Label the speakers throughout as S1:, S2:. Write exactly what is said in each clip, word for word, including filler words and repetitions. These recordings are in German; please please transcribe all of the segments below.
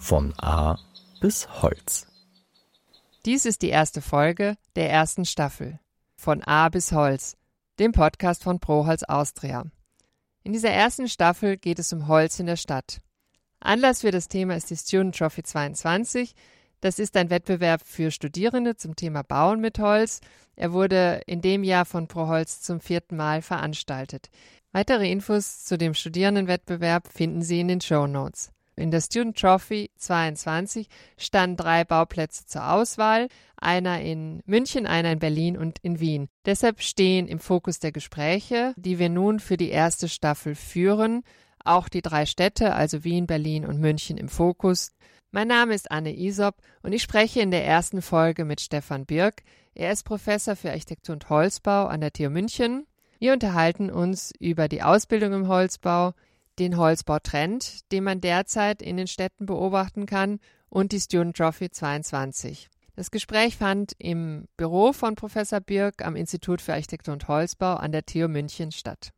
S1: Von A bis Holz.
S2: Dies ist die erste Folge der ersten Staffel von A bis Holz, dem Podcast von ProHolz Austria. In dieser ersten Staffel geht es um Holz in der Stadt. Anlass für das Thema ist die Student Trophy zweiundzwanzig. Das ist ein Wettbewerb für Studierende zum Thema Bauen mit Holz. Er wurde in dem Jahr von ProHolz zum vierten Mal veranstaltet. Weitere Infos zu dem Studierendenwettbewerb finden Sie in den Shownotes. In der Student Trophy zweiundzwanzig standen drei Bauplätze zur Auswahl, einer in München, einer in Berlin und in Wien. Deshalb stehen im Fokus der Gespräche, die wir nun für die erste Staffel führen, auch die drei Städte, also Wien, Berlin und München im Fokus. Mein Name ist Anne Isop und ich spreche in der ersten Folge mit Stefan Birk. Er ist Professor für Architektur und Holzbau an der T U München. Wir unterhalten uns über die Ausbildung im Holzbau, den Holzbautrend, den man derzeit in den Städten beobachten kann, und die Student Trophy zweiundzwanzig. Das Gespräch fand im Büro von Professor Birk am Institut für Architektur und Holzbau an der T U München statt.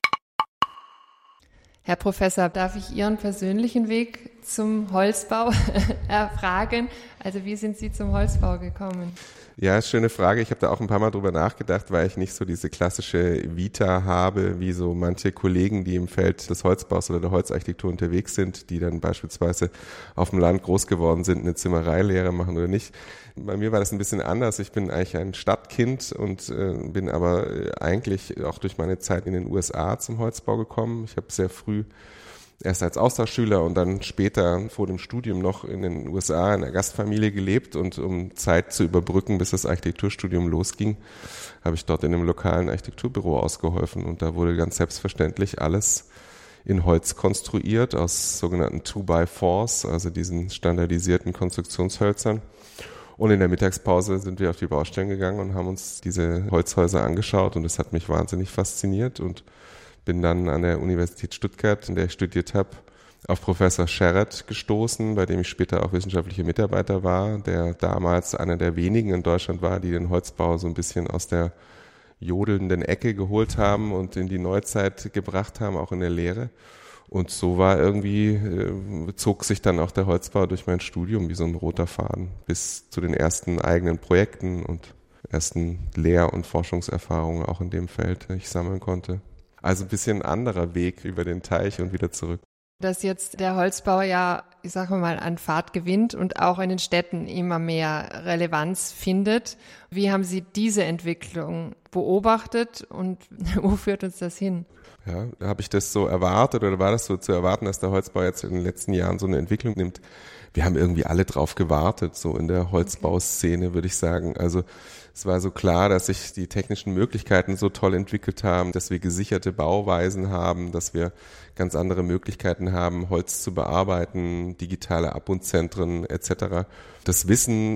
S2: Herr Professor, darf ich Ihren persönlichen Weg zum Holzbau erfragen? Also wie sind Sie zum Holzbau gekommen?
S3: Ja, schöne Frage. Ich habe da auch ein paar Mal drüber nachgedacht, weil ich nicht so diese klassische Vita habe, wie so manche Kollegen, die im Feld des Holzbaus oder der Holzarchitektur unterwegs sind, die dann beispielsweise auf dem Land groß geworden sind, eine Zimmereilehre machen oder nicht. Bei mir war das ein bisschen anders. Ich bin eigentlich ein Stadtkind und äh, bin aber eigentlich auch durch meine Zeit in den U S A zum Holzbau gekommen. Ich habe sehr früh erst als Austauschschüler und dann später vor dem Studium noch in den U S A in einer Gastfamilie gelebt, und um Zeit zu überbrücken, bis das Architekturstudium losging, habe ich dort in einem lokalen Architekturbüro ausgeholfen, und da wurde ganz selbstverständlich alles in Holz konstruiert, aus sogenannten two by fours, also diesen standardisierten Konstruktionshölzern. Und in der Mittagspause sind wir auf die Baustellen gegangen und haben uns diese Holzhäuser angeschaut, und das hat mich wahnsinnig fasziniert, und bin dann an der Universität Stuttgart, in der ich studiert habe, auf Professor Sherratt gestoßen, bei dem ich später auch wissenschaftlicher Mitarbeiter war, der damals einer der wenigen in Deutschland war, die den Holzbau so ein bisschen aus der jodelnden Ecke geholt haben und in die Neuzeit gebracht haben, auch in der Lehre. Und so war irgendwie, äh, zog sich dann auch der Holzbau durch mein Studium wie so ein roter Faden bis zu den ersten eigenen Projekten und ersten Lehr- und Forschungserfahrungen auch in dem Feld, die ich sammeln konnte. Also ein bisschen ein anderer Weg über den Teich und wieder zurück.
S2: Dass jetzt der Holzbau ja, ich sage mal, an Fahrt gewinnt und auch in den Städten immer mehr Relevanz findet. Wie haben Sie diese Entwicklung beobachtet und wo führt uns das hin?
S3: Ja, habe ich das so erwartet oder war das so zu erwarten, dass der Holzbau jetzt in den letzten Jahren so eine Entwicklung nimmt? Wir haben irgendwie alle drauf gewartet, so in der Holzbauszene, würde ich sagen. Also es war so klar, dass sich die technischen Möglichkeiten so toll entwickelt haben, dass wir gesicherte Bauweisen haben, dass wir ganz andere Möglichkeiten haben, Holz zu bearbeiten, digitale Abbundzentren et cetera. Das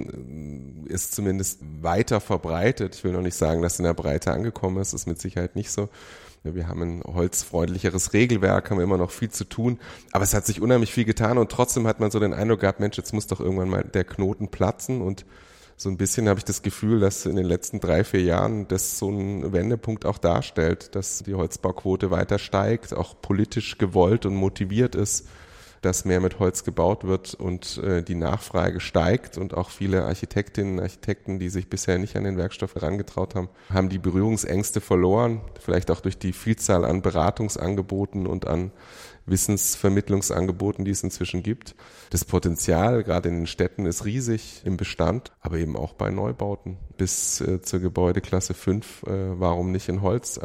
S3: Wissen ist zumindest weiter verbreitet. Ich will noch nicht sagen, dass es in der Breite angekommen ist, das ist mit Sicherheit nicht so. Wir haben ein holzfreundlicheres Regelwerk, haben immer noch viel zu tun, aber es hat sich unheimlich viel getan, und trotzdem hat man so den Eindruck gehabt, Mensch, jetzt muss doch irgendwann mal der Knoten platzen, und so ein bisschen habe ich das Gefühl, dass in den letzten drei, vier Jahren das so ein Wendepunkt auch darstellt, dass die Holzbauquote weiter steigt, auch politisch gewollt und motiviert ist, dass mehr mit Holz gebaut wird und äh, die Nachfrage steigt, und auch viele Architektinnen und Architekten, die sich bisher nicht an den Werkstoff herangetraut haben, haben die Berührungsängste verloren, vielleicht auch durch die Vielzahl an Beratungsangeboten und an Wissensvermittlungsangeboten, die es inzwischen gibt. Das Potenzial, gerade in den Städten, ist riesig im Bestand, aber eben auch bei Neubauten bis äh, zur Gebäudeklasse fünf, äh, warum nicht in Holz?